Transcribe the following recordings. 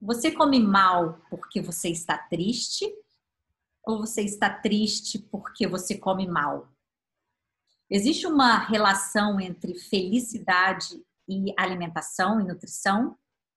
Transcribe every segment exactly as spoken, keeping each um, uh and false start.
Você come mal porque você está triste ou você está triste porque você come mal? Existe uma relação entre felicidade e alimentação e nutrição?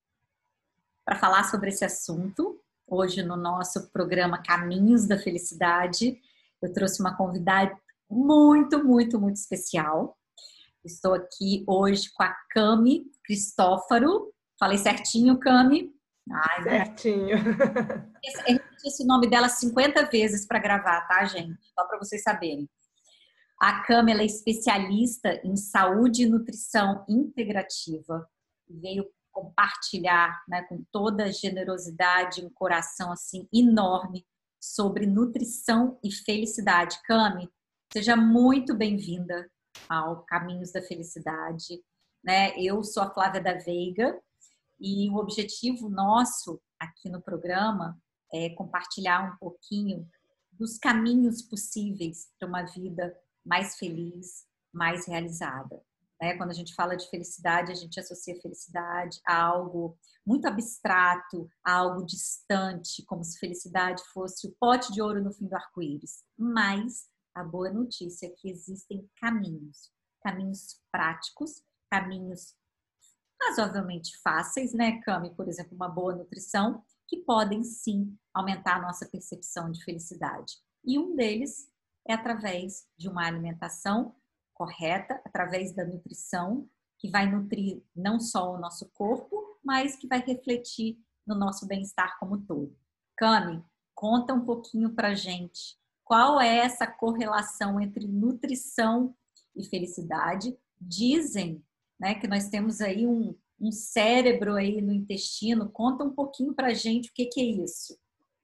Para falar sobre esse assunto, hoje no nosso programa Caminhos da Felicidade, eu trouxe uma convidada muito, muito, muito especial. Estou aqui hoje com a Cami Cristófaro. Falei certinho, Cami? Ai, certinho. Eu repeti esse nome dela cinquenta vezes para gravar, tá, gente? Só para vocês saberem. A Cami, ela é especialista em saúde e nutrição integrativa. Veio compartilhar, né, com toda a generosidade, um coração assim enorme sobre nutrição e felicidade. Cami, seja muito bem-vinda ao Caminhos da Felicidade. Né? Eu sou a Flávia da Veiga e o objetivo nosso aqui no programa é compartilhar um pouquinho dos caminhos possíveis para uma vida mais feliz, mais realizada. Né? Quando a gente fala de felicidade, a gente associa felicidade a algo muito abstrato, a algo distante, como se felicidade fosse o pote de ouro no fim do arco-íris. Mas a boa notícia é que existem caminhos, caminhos práticos, caminhos razoavelmente fáceis, né, Cami? Por exemplo, uma boa nutrição, que podem sim aumentar a nossa percepção de felicidade. E um deles é através de uma alimentação correta, através da nutrição, que vai nutrir não só o nosso corpo, mas que vai refletir no nosso bem-estar como um todo. Cami, conta um pouquinho pra gente qual é essa correlação entre nutrição e felicidade. Dizem, né, que nós temos aí um, um cérebro aí no intestino. Conta um pouquinho pra gente o que, que é isso.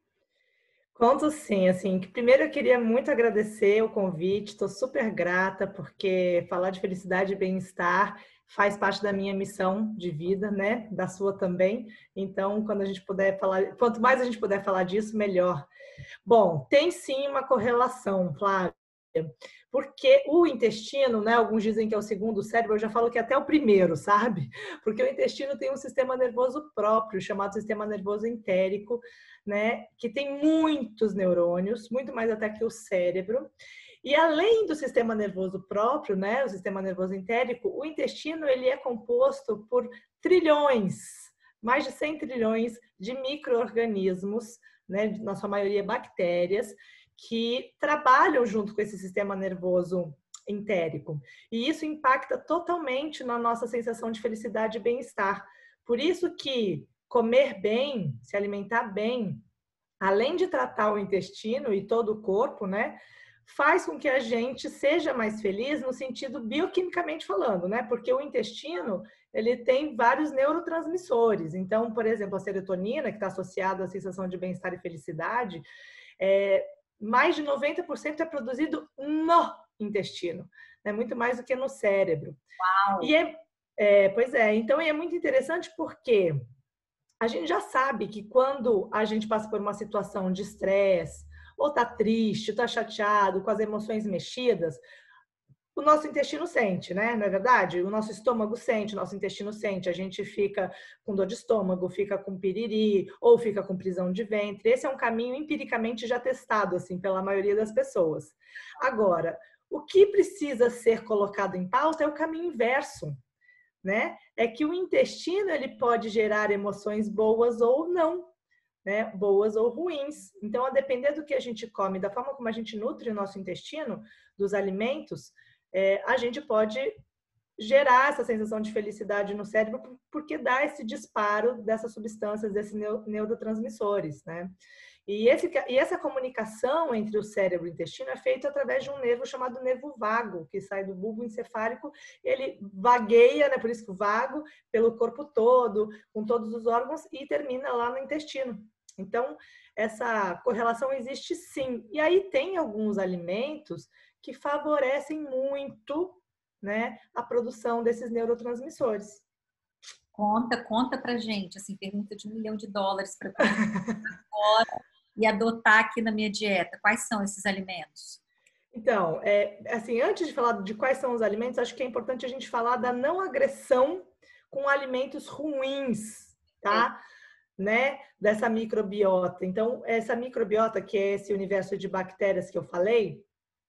Conto sim, assim, que primeiro eu queria muito agradecer o convite, estou super grata, porque falar de felicidade e bem-estar faz parte da minha missão de vida, né? Da sua também. Então, quando a gente puder falar, quanto mais a gente puder falar disso, melhor. Bom, tem sim uma correlação, Flávia. Porque o intestino, né, alguns dizem que é o segundo cérebro, eu já falo que é até o primeiro, sabe? Porque o intestino tem um sistema nervoso próprio, chamado sistema nervoso entérico, né, que tem muitos neurônios, muito mais até que o cérebro. E além do sistema nervoso próprio, né, o sistema nervoso entérico, o intestino ele é composto por trilhões, mais de cem trilhões de micro-organismos, né, na sua maioria bactérias, que trabalham junto com esse sistema nervoso entérico. E isso impacta totalmente na nossa sensação de felicidade e bem-estar. Por isso que comer bem, se alimentar bem, além de tratar o intestino e todo o corpo, né, faz com que a gente seja mais feliz no sentido bioquimicamente falando, né? Porque o intestino, ele tem vários neurotransmissores. Então, por exemplo, a serotonina, que está associada à sensação de bem-estar e felicidade, é, mais de noventa por cento é produzido no intestino, né? Muito mais do que no cérebro. Uau. E é, é, pois é, então é muito interessante porque a gente já sabe que quando a gente passa por uma situação de estresse, ou tá triste, ou tá chateado, com as emoções mexidas, o nosso intestino sente, né? Não é verdade? O nosso estômago sente, o nosso intestino sente. A gente fica com dor de estômago, fica com piriri, ou fica com prisão de ventre. Esse é um caminho empiricamente já testado, assim, pela maioria das pessoas. Agora, o que precisa ser colocado em pauta é o caminho inverso, né? É que o intestino ele pode gerar emoções boas ou não, né? Boas ou ruins. Então, a depender do que a gente come, da forma como a gente nutre o nosso intestino, dos alimentos, é, a gente pode gerar essa sensação de felicidade no cérebro porque dá esse disparo dessas substâncias, desses neurotransmissores, né? E, esse, e essa comunicação entre o cérebro e o intestino é feita através de um nervo chamado nervo vago, que sai do bulbo encefálico, ele vagueia, né, por isso que o vago, pelo corpo todo, com todos os órgãos, e termina lá no intestino. Então, essa correlação existe sim. E aí tem alguns alimentos que favorecem muito, né, a produção desses neurotransmissores. Conta, conta pra gente, assim, pergunta de um milhão de dólares para comer agora e adotar aqui na minha dieta. Quais são esses alimentos? Então, é, assim, antes de falar de quais são os alimentos, acho que é importante a gente falar da não agressão com alimentos ruins, tá? né, dessa microbiota. Então, essa microbiota, que é esse universo de bactérias que eu falei,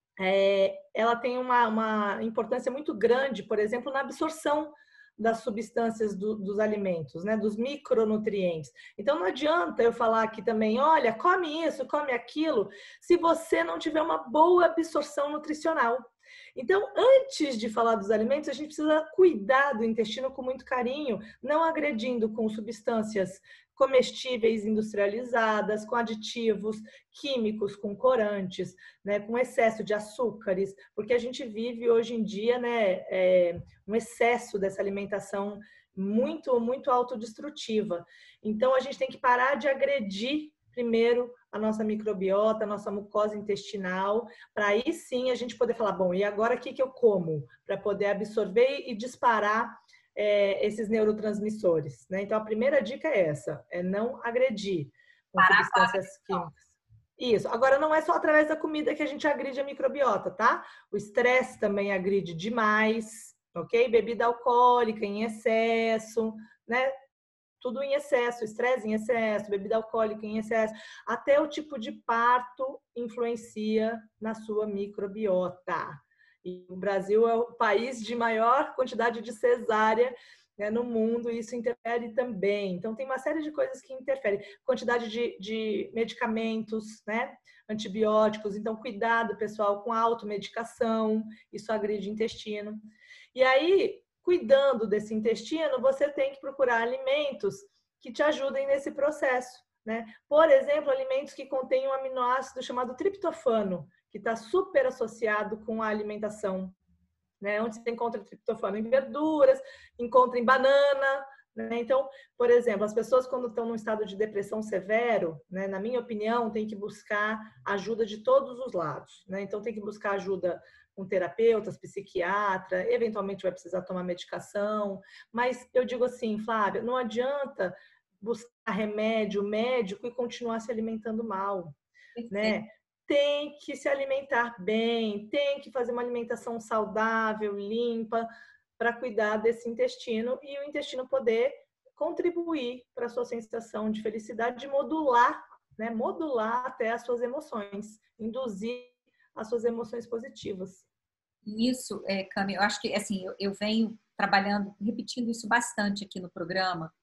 é, ela tem uma, uma importância muito grande, por exemplo, na absorção das substâncias do, dos alimentos, né, dos micronutrientes. Então, não adianta eu falar aqui também, olha, come isso, come aquilo, se você não tiver uma boa absorção nutricional. Então, antes de falar dos alimentos, a gente precisa cuidar do intestino com muito carinho, não agredindo com substâncias comestíveis industrializadas, com aditivos químicos, com corantes, né, com excesso de açúcares, porque a gente vive hoje em dia, né, é, um excesso dessa alimentação muito, muito autodestrutiva. Então, a gente tem que parar de agredir primeiro a nossa microbiota, a nossa mucosa intestinal, para aí sim a gente poder falar, bom, e agora o que, que eu como? Para poder absorver e disparar é, esses neurotransmissores, né? Então, a primeira dica é essa, é não agredir com Parar com a substâncias químicas. Isso. Agora, não é só através da comida que a gente agride a microbiota, tá? O estresse também agride demais, ok? Bebida alcoólica em excesso, né? Tudo em excesso, estresse em excesso, bebida alcoólica em excesso, até o tipo de parto influencia na sua microbiota. E o Brasil é o país de maior quantidade de cesárea, né, no mundo, e isso interfere também. Então, tem uma série de coisas que interferem. Quantidade de, de medicamentos, né, antibióticos. Então, cuidado, pessoal, com a automedicação, isso agride o intestino. E aí, cuidando desse intestino, você tem que procurar alimentos que te ajudem nesse processo, né? Por exemplo, alimentos que contêm um aminoácido chamado triptofano, que está super associado com a alimentação, né? Onde você encontra triptofano em verduras, encontra em banana, né? Então, por exemplo, as pessoas quando estão num estado de depressão severo, né, na minha opinião, tem que buscar ajuda de todos os lados, né? Então, tem que buscar ajuda com terapeutas, psiquiatra, eventualmente vai precisar tomar medicação, mas eu digo assim, Flávia, não adianta buscar remédio médico e continuar se alimentando mal, né? Tem que se alimentar bem, tem que fazer uma alimentação saudável, limpa, para cuidar desse intestino e o intestino poder contribuir para a sua sensação de felicidade, modular, né? Modular até as suas emoções, induzir as suas emoções positivas. Isso, é, Cami, eu acho que assim, eu, eu venho trabalhando, repetindo isso bastante aqui no programa,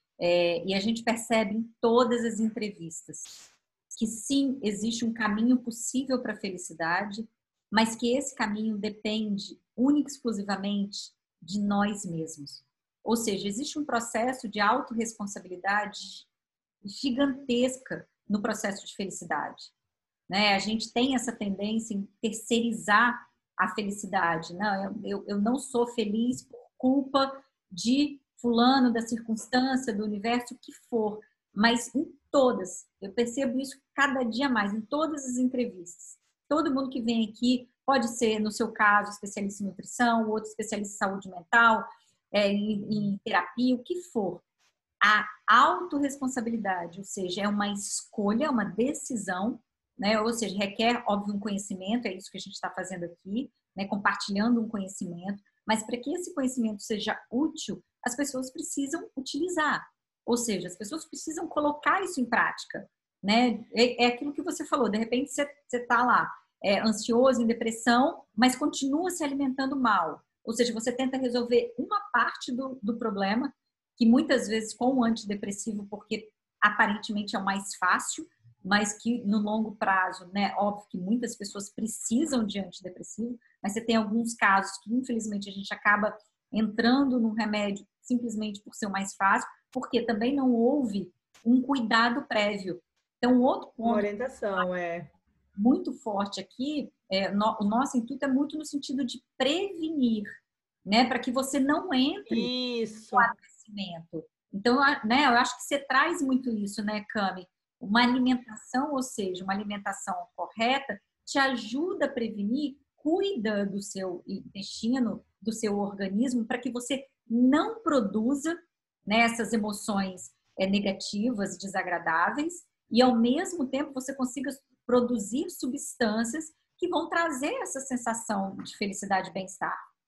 é, e a gente percebe em todas as entrevistas que sim, existe um caminho possível para a felicidade, mas que esse caminho depende única e exclusivamente de nós mesmos. Ou seja, existe um processo de autorresponsabilidade gigantesca no processo de felicidade, né? A gente tem essa tendência em terceirizar a felicidade. Não, eu, eu não sou feliz por culpa de fulano, da circunstância, do universo, o que for. Mas em todas, eu percebo isso cada dia mais, em todas as entrevistas. Todo mundo que vem aqui, pode ser, no seu caso, especialista em nutrição, outro especialista em saúde mental, é, em, em terapia, o que for. A autorresponsabilidade, ou seja, é uma escolha, uma decisão, né? Ou seja, requer, óbvio, um conhecimento, é isso que a gente está fazendo aqui, né? Compartilhando um conhecimento, mas para que esse conhecimento seja útil, as pessoas precisam utilizar, ou seja, as pessoas precisam colocar isso em prática, né? É, é aquilo que você falou, de repente você está lá, é, ansioso, em depressão, mas continua se alimentando mal, ou seja, você tenta resolver uma parte do, do problema, que muitas vezes com o antidepressivo, porque aparentemente é o mais fácil, mas que no longo prazo, né, óbvio que muitas pessoas precisam de antidepressivo, mas você tem alguns casos que infelizmente a gente acaba entrando no remédio simplesmente por ser o mais fácil, porque também não houve um cuidado prévio. Então, outro ponto... Uma orientação, é... muito forte aqui, é, no, o nosso intuito é muito no sentido de prevenir, né, para que você não entre Isso. no adoecimento. Então, né, eu acho que você traz muito isso, né, Cami? Uma alimentação, ou seja, uma alimentação correta, te ajuda a prevenir, cuida do seu intestino, do seu organismo, para que você não produza, né, essas emoções é, negativas, desagradáveis, e ao mesmo tempo você consiga produzir substâncias que vão trazer essa sensação de felicidade e bem-estar.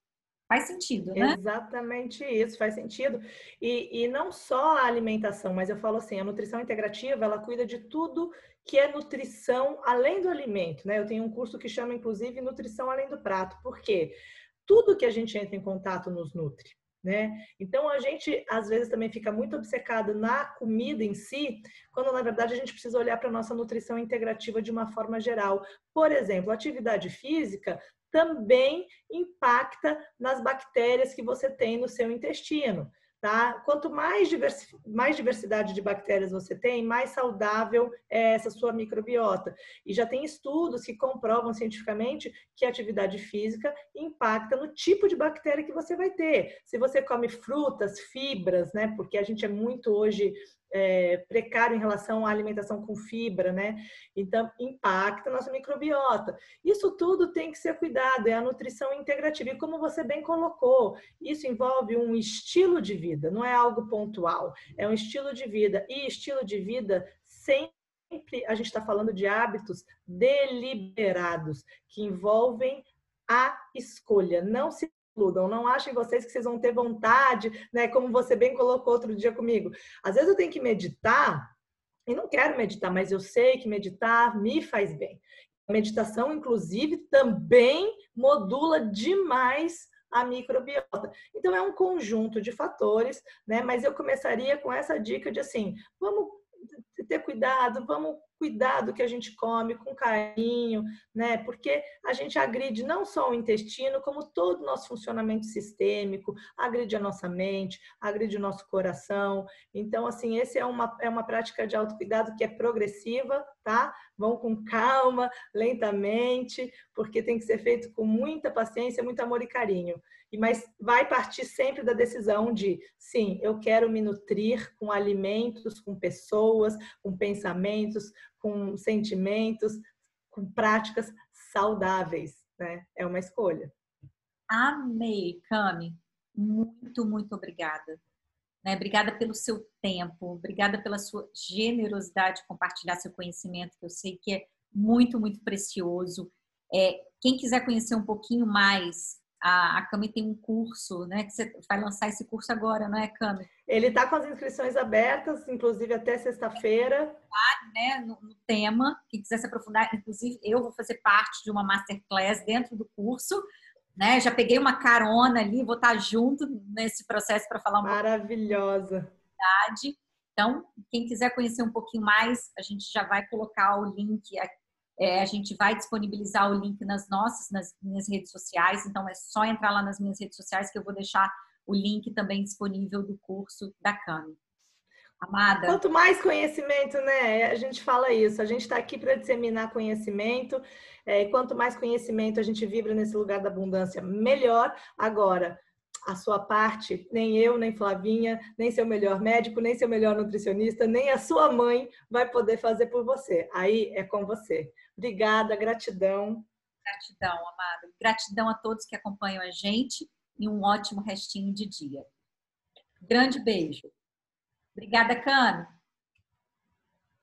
Faz sentido, né? Exatamente isso, faz sentido. E, e não só a alimentação, mas eu falo assim, a nutrição integrativa, ela cuida de tudo que é nutrição além do alimento, né? Eu tenho um curso que chama, inclusive, Nutrição Além do Prato. Por quê? Tudo que a gente entra em contato nos nutre, né? Então, a gente, às vezes, também fica muito obcecado na comida em si, quando, na verdade, a gente precisa olhar para a nossa nutrição integrativa de uma forma geral. Por exemplo, a atividade física também impacta nas bactérias que você tem no seu intestino. Tá? Quanto mais, diversi mais diversidade de bactérias você tem, mais saudável é essa sua microbiota. E já tem estudos que comprovam cientificamente que a atividade física impacta no tipo de bactéria que você vai ter. Se você come frutas, fibras, né? Porque a gente é muito hoje é, precário em relação à alimentação com fibra, né? Então, impacta a nossa microbiota. Isso tudo tem que ser cuidado, é a nutrição integrativa. E como você bem colocou, isso envolve um estilo de vida, não é algo pontual, é um estilo de vida. E estilo de vida sempre a gente está falando de hábitos deliberados, que envolvem a escolha. Não se iludam, não achem vocês que vocês vão ter vontade, né? Como você bem colocou outro dia comigo. Às vezes eu tenho que meditar e não quero meditar, mas eu sei que meditar me faz bem. A meditação, inclusive, também modula demais a microbiota. Então, é um conjunto de fatores, né? Mas eu começaria com essa dica de assim, vamos ter cuidado, vamos cuidar do que a gente come com carinho, né? Porque a gente agride não só o intestino, como todo o nosso funcionamento sistêmico, agride a nossa mente, agride o nosso coração. Então, assim, esse é uma, é uma prática de autocuidado que é progressiva, tá? Vão com calma, lentamente, porque tem que ser feito com muita paciência, muito amor e carinho. Mas vai partir sempre da decisão de, sim, eu quero me nutrir com alimentos, com pessoas, com pensamentos, com sentimentos, com práticas saudáveis, né? É uma escolha. Amei, Cami. Muito, muito obrigada. Né? Obrigada pelo seu tempo, obrigada pela sua generosidade de compartilhar seu conhecimento, que eu sei que é muito, muito precioso. É, quem quiser conhecer um pouquinho mais, a, a Cami tem um curso, né? Que você vai lançar esse curso agora, não é, Cami? Ele está com as inscrições abertas, inclusive até sexta-feira. Né, no, no tema, quem quiser se aprofundar, inclusive eu vou fazer parte de uma masterclass dentro do curso, né? Já peguei uma carona ali, vou estar junto nesse processo para falar um pouco. Maravilhosa. Então, quem quiser conhecer um pouquinho mais, a gente já vai colocar o link, é, a gente vai disponibilizar o link nas nossas, nas minhas redes sociais, então é só entrar lá nas minhas redes sociais que eu vou deixar o link também disponível do curso da Cami. Amada. Quanto mais conhecimento, né? A gente fala isso. A gente está aqui para disseminar conhecimento. É, quanto mais conhecimento a gente vibra nesse lugar da abundância, melhor. Agora, a sua parte, nem eu, nem Flavinha, nem seu melhor médico, nem seu melhor nutricionista, nem a sua mãe vai poder fazer por você. Aí é com você. Obrigada, gratidão. Gratidão, amada. Gratidão a todos que acompanham a gente e um ótimo restinho de dia. Grande beijo. Obrigada, Cami.